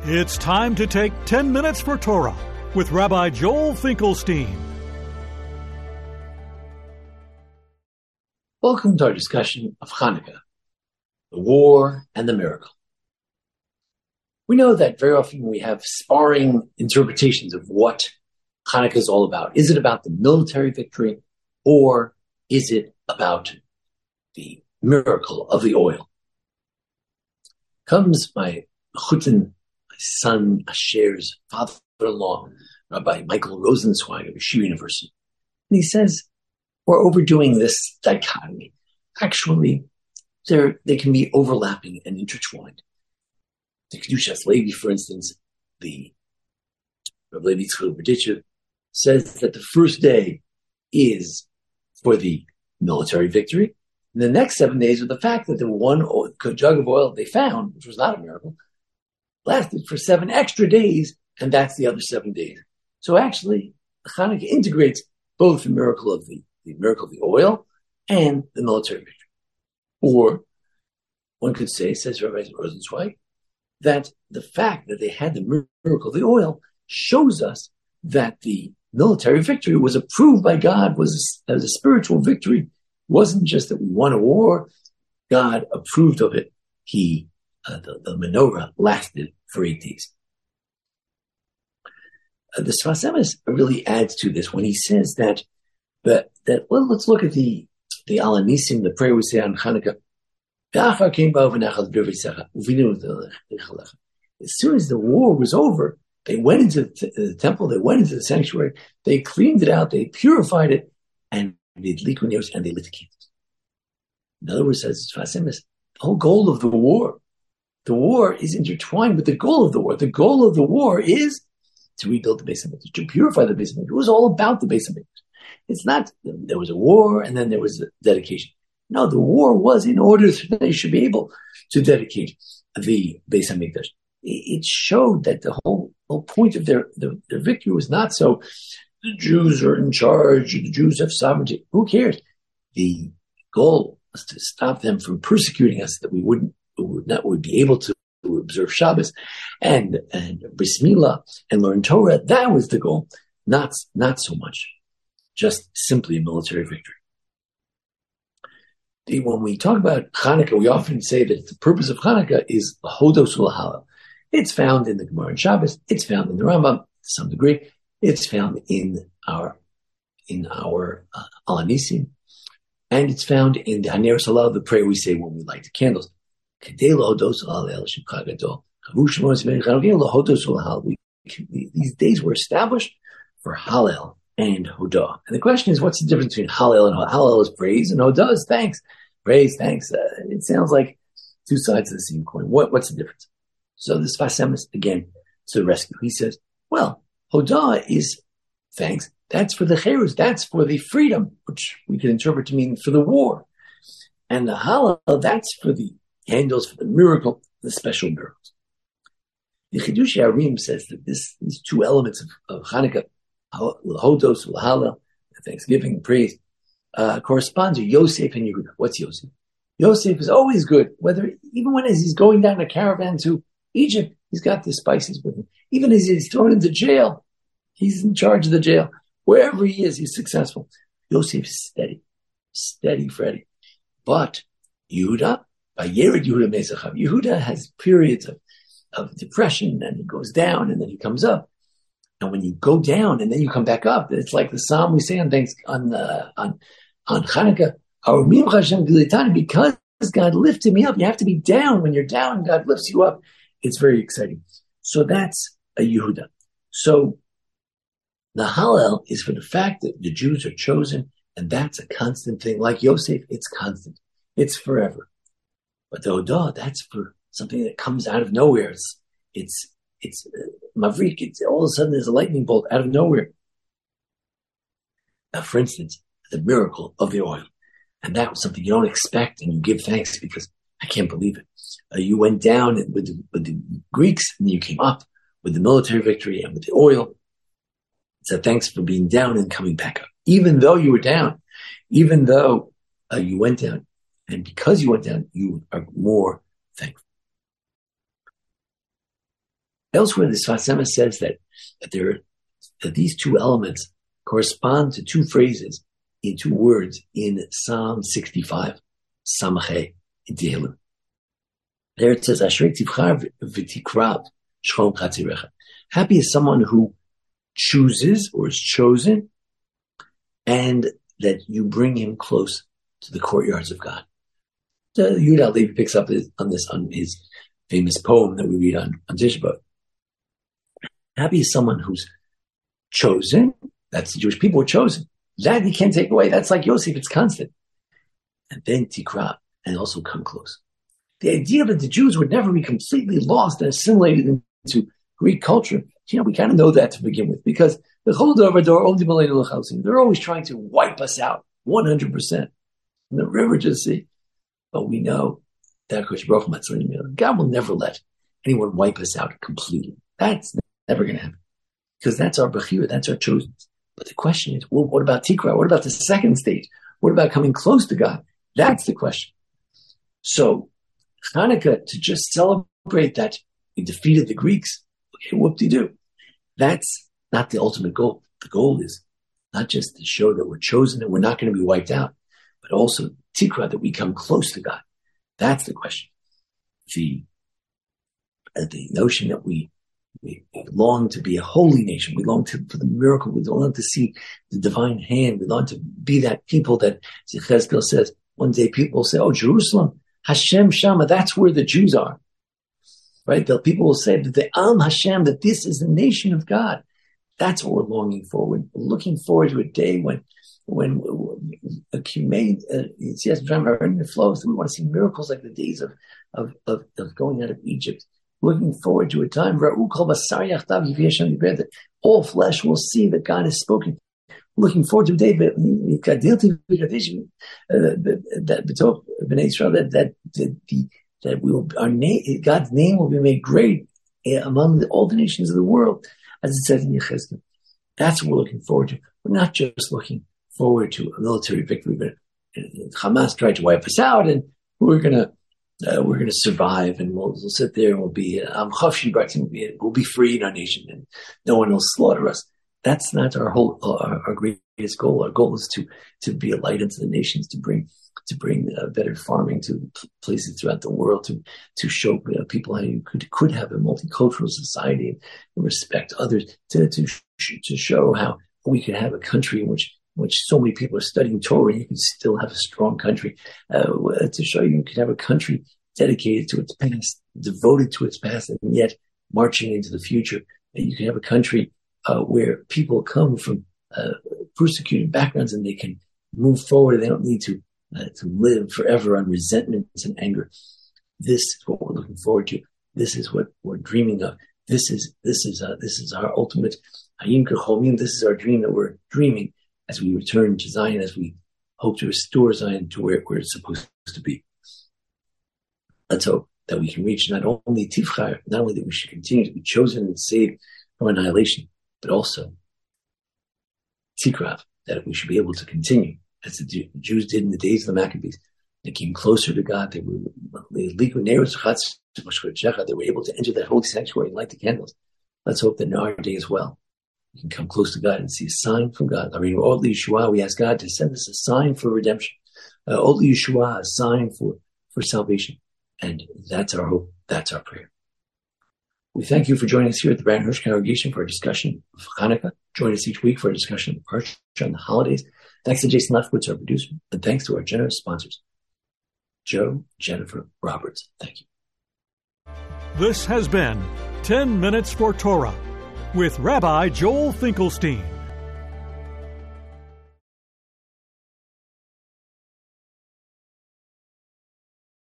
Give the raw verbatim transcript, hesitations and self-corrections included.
It's time to take ten minutes for Torah with Rabbi Joel Finkelstein. Welcome to our discussion of Hanukkah, the war and the miracle. We know that very often we have sparring interpretations of what Hanukkah is all about. Is it about the military victory, or is it about the miracle of the oil? Comes my chutin, my son Asher's father-in-law, Rabbi Michael Rosenzweig of Yeshiva University, and he says, we're overdoing this dichotomy. Actually, they can be overlapping and intertwined. The Kedushas Levi, for instance, the Rabbi Levi Tzchok Berditchev, says that the first day is for the military victory, and the next seven days are the fact that the one jug of oil they found, which was not a miracle, lasted for seven extra days, and that's the other seven days. So actually, Hanukkah integrates both the miracle of the, the miracle of the oil and the military victory. Or one could say, says Rabbi Rosenzweig, that the fact that they had the miracle of the oil shows us that the military victory was approved by God, was a, as a spiritual victory. It wasn't just that we won a war. God approved of it. He, uh, the, the menorah lasted for eight days. Uh, the Sfas Emes really adds to this when he says that, that, that well, let's look at the, the Al Nisim, the prayer we say on Hanukkah. As soon as the war was over, they went into the, the temple, they went into the sanctuary, they cleaned it out, they purified it, and they lit candles and they lit candles. In other words, says Sfas Emes, the whole goal of the war, the war is intertwined with the goal of the war. The goal of the war is to rebuild the Beis HaMikdash, to purify the Beis HaMikdash. It was all about the Beis HaMikdash. It's not, there was a war and then there was a dedication. No, the war was in order that they should be able to dedicate the Beis HaMikdash. It showed that the whole, whole point of their, their, their victory was not so the Jews are in charge, the Jews have sovereignty. Who cares? The goal was to stop them from persecuting us, that we wouldn't, we would not would be able to observe Shabbos and, and Bris Milah and learn Torah. That was the goal, not, not so much just simply a military victory. When we talk about Hanukkah, we often say that the purpose of Hanukkah is Hodos Ulahal. It's found in the Gemara and Shabbos. It's found in the Rambam to some degree. It's found in our in our uh, Al Nisim, and it's found in the Haner Salah, the prayer we say when we light the candles. These days were established for Hallel and Hodah. And the question is, what's the difference between Hallel and Hodah? Hallel is praise, and Hodah is thanks. Praise, thanks. Uh, it sounds like two sides of the same coin. What, what's the difference? So the Sfas Emes, again, to the rescue. He says, well, Hodah is thanks. That's for the Cherus. That's for the freedom, which we can interpret to mean for the war. And the Hallel, that's for the candles, for the miracle, the special miracles. The Chidush Arim says that this, these two elements of, of Hanukkah, Hodos, Hallel, thanksgiving, praise, uh, correspond to Yosef and Yehuda. What's Yosef? Yosef is always good, whether, even when as he's going down a caravan to Egypt, he's got the spices with him. Even as he's thrown into jail, he's in charge of the jail. Wherever he is, he's successful. Yosef is steady, steady Freddy. But Yehuda, by Yered Yehuda Mezachav, Yehuda has periods of, of depression, and he goes down, and then he comes up. And when you go down and then you come back up, it's like the psalm we say on thanks on uh, on on Hanukkah. Because God lifted me up. You have to be down. When you're down, God lifts you up. It's very exciting. So that's a Yehuda. So the Hallel is for the fact that the Jews are chosen, and that's a constant thing. Like Yosef, it's constant. It's forever. But the Hodah, that's for something that comes out of nowhere. It's it's it's uh, Mavrik. It's all of a sudden there's a lightning bolt out of nowhere. Now, for instance, the miracle of the oil. And that was something you don't expect, and you give thanks because I can't believe it. Uh, you went down with the, with the Greeks, and you came up with the military victory and with the oil. So thanks for being down and coming back up. Even though you were down, even though uh, you went down, and because you went down, you are more thankful. Elsewhere, the Sfas Emes says that, that, there, that these two elements correspond to two phrases in two words in Psalm sixty-five, Samachay, in Tehillim. There it says, Ashrei tivchar v'tikrav shchom chatzirecha. Happy is someone who chooses or is chosen, and that you bring him close to the courtyards of God. So Yehuda Levi picks up on this on his famous poem that we read on, on Tisha B'Av. Happy is someone who's chosen. That's the Jewish people who are chosen. That you can't take away. That's like Yosef. It's constant. And then tikra, and also come close. The idea that the Jews would never be completely lost and assimilated into Greek culture, you know, we kind of know that to begin with, because the they're always trying to wipe us out one hundred percent from the river to the sea. But we know that God will never let anyone wipe us out completely. That's never going to happen, because that's our bechira, that's our chosen. But the question is, well, what about tikra? What about the second stage? What about coming close to God? That's the question. So Hanukkah, to just celebrate that we defeated the Greeks, okay, whoop-de-doo. That's not the ultimate goal. The goal is not just to show that we're chosen and we're not going to be wiped out, but also tikra, that we come close to God. That's the question. The, uh, the notion that we, we long to be a holy nation, we long to, for the miracle, we long to see the divine hand, we long to be that people that Yechezkel says, one day people will say, oh, Jerusalem, Hashem Shama, that's where the Jews are. Right? The people will say that the Am Hashem, that this is the nation of God. That's what we're longing for. We're looking forward to a day when, when a humane, uh, yes, flows. We want to see miracles like the days of, of, of, of going out of Egypt. Looking forward to a time where that all flesh will see that God has spoken. Looking forward to a day that that that that we will, our name, God's name will be made great among the, all the nations of the world, as it says in Yechezkel. That's what we're looking forward to. We're not just looking forward to a military victory, but Hamas tried to wipe us out, and we're gonna uh, we're gonna survive, and we'll, we'll sit there and we'll be um, we'll be we'll be free in our nation, and no one will slaughter us. That's not our whole our, our greatest goal. Our goal is to to be a light unto the nations, to bring to bring uh, better farming to places throughout the world, to to show you know, people how you could could have a multicultural society and respect others, to to to show how we could have a country in which in which so many people are studying Torah, and you can still have a strong country. Uh, to show you you can have a country dedicated to its past, devoted to its past, and yet marching into the future. And you can have a country uh, where people come from uh, persecuted backgrounds, and they can move forward. They don't need to. Uh, to live forever on resentments and anger. This is what we're looking forward to. This is what we're dreaming of. This is this is uh, this is our ultimate hayim kechomim. This is our dream that we're dreaming as we return to Zion, as we hope to restore Zion to where, where it's supposed to be. Let's hope that we can reach not only tivchar, not only that we should continue to be chosen and saved from annihilation, but also tikrav, that we should be able to continue as the Jews did in the days of the Maccabees. They came closer to God. They were they were able to enter that holy sanctuary and light the candles. Let's hope that in our day as well, we can come close to God and see a sign from God. I mean, Odli Yeshua, we ask God to send us a sign for redemption. Uh, Odli Yeshua, a sign for, for salvation. And that's our hope. That's our prayer. We thank you for joining us here at the Baron Hirsch Congregation for our discussion of Hanukkah. Join us each week for a discussion of Parsha on the holidays. Thanks to Jason Lefkowitz, our producer, and thanks to our generous sponsors, Joe, Jennifer, Roberts. Thank you. This has been ten minutes for Torah with Rabbi Joel Finkelstein.